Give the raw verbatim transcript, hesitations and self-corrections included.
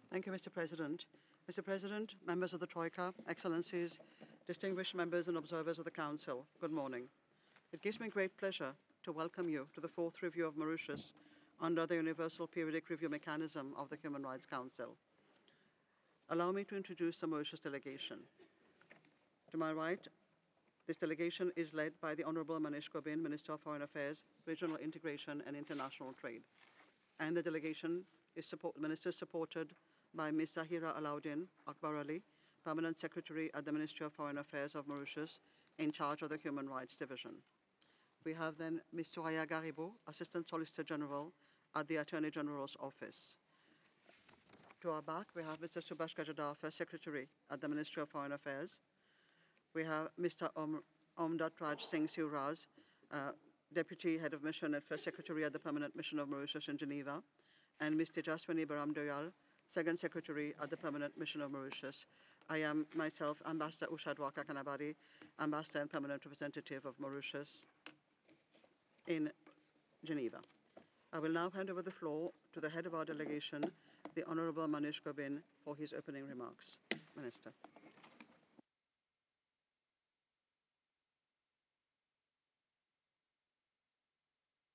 Thank you, Mister President. Mister President, members of the Troika, Excellencies, distinguished members and observers of the Council, good morning. It gives me great pleasure to welcome you to the fourth review of Mauritius under the Universal Periodic Review Mechanism of the Human Rights Council. Allow me to introduce the Mauritius delegation. To my right, this delegation is led by the Honorable Manish Gobin, Minister of Foreign Affairs, Regional Integration and International Trade. And the delegation is support, minister supported by Miz Zahira Alauddin Akbar Ali, Permanent Secretary at the Ministry of Foreign Affairs of Mauritius, in charge of the Human Rights Division. We have then Miz Soraya Garibou, Assistant Solicitor General at the Attorney General's Office. To our back, we have Mister Subhash Gajadhar, First Secretary at the Ministry of Foreign Affairs. We have Mister Om, Omdat Raj Singh Siuraz, uh, Deputy Head of Mission and First Secretary at the Permanent Mission of Mauritius in Geneva, and Miz Tejaswini Baram Doyal, Second Secretary at the Permanent Mission of Mauritius. I am myself Ambassador Usha Dwaka Kanabari, Ambassador and Permanent Representative of Mauritius in Geneva. I will now hand over the floor to the head of our delegation, the Honorable Manish Gobin, for his opening remarks. Minister.